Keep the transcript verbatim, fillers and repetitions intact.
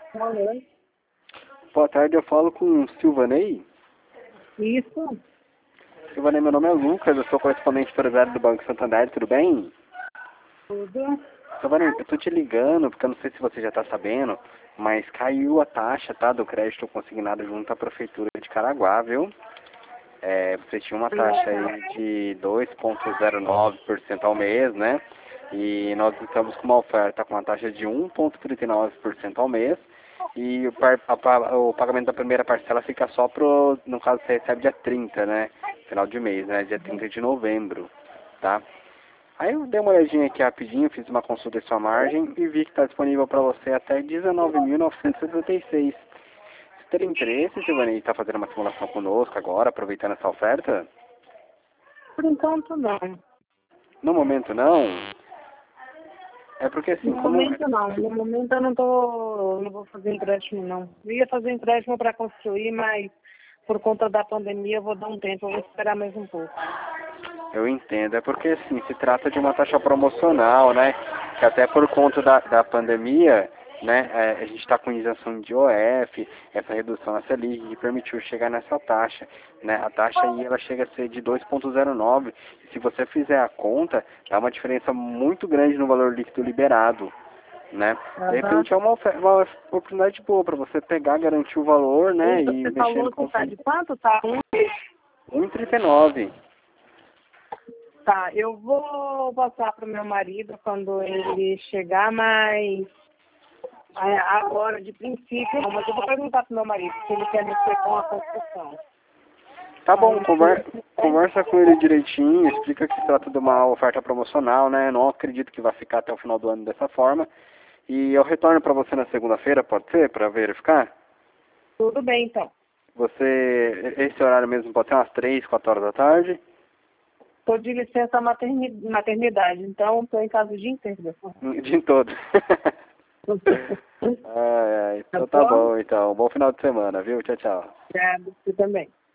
Alô? Boa tarde, eu falo com o Silvanei. Isso? Silvanei, meu nome é Lucas, eu sou correspondente empresário do Banco Santander, tudo bem? Tudo? Silvanei, eu tô te ligando, porque eu não sei se você já tá sabendo, mas caiu a taxa, tá, do crédito consignado junto à Prefeitura de Caraguá, viu? É, você tinha uma taxa aí de dois vírgula zero nove por cento ao mês, né? E nós estamos com uma oferta com uma taxa de um vírgula trinta e nove por cento ao mês. E o, par, a, o pagamento da primeira parcela fica só pro, no caso você recebe dia trinta, né? Final de mês, né? Dia trinta de novembro, tá? Aí eu dei uma olhadinha aqui rapidinho, fiz uma consulta em sua margem e vi que está disponível para você até dezenove mil novecentos e setenta e seis. Você teria interesse, Silvane, em estar fazendo uma simulação conosco agora, aproveitando essa oferta? Por enquanto não. No momento não. É porque assim, No como... momento não. No momento eu não tô. Não vou fazer empréstimo não. Eu ia fazer empréstimo para construir, mas por conta da pandemia eu vou dar um tempo, eu vou esperar mais um pouco. Eu entendo, é porque assim, se trata de uma taxa promocional, né? Que até por conta da, da pandemia, né, é, a gente está com isenção de O F, essa redução na Selic, que permitiu chegar nessa taxa, né? A taxa aí ela chega a ser de dois vírgula zero nove, e se você fizer a conta, dá uma diferença muito grande no valor líquido liberado, né? De Aham. repente é uma, ofer- uma oportunidade boa para você pegar, garantir o valor, né, E e você mexendo falou com que tá de quanto? Tá um? um vírgula trinta e nove. Tá, eu vou passar pro meu marido quando ele chegar, mas é, agora, de princípio, não, mas eu vou perguntar pro meu marido se ele quer mexer com a construção. Tá bom, Aí, conver, conversa com ele direitinho, explica que se trata de uma oferta promocional, né? Não acredito que vai ficar até o final do ano dessa forma. E eu retorno para você na segunda-feira, pode ser, para verificar? tudo bem, então. Você, esse horário mesmo pode ser umas três, quatro horas da tarde? Estou de licença materni- maternidade, então estou em casa o dia inteiro. O dia todo. Ai, ai, Tá então tá bom? bom, então. Bom final de semana, viu? Tchau, tchau. Obrigada, você também.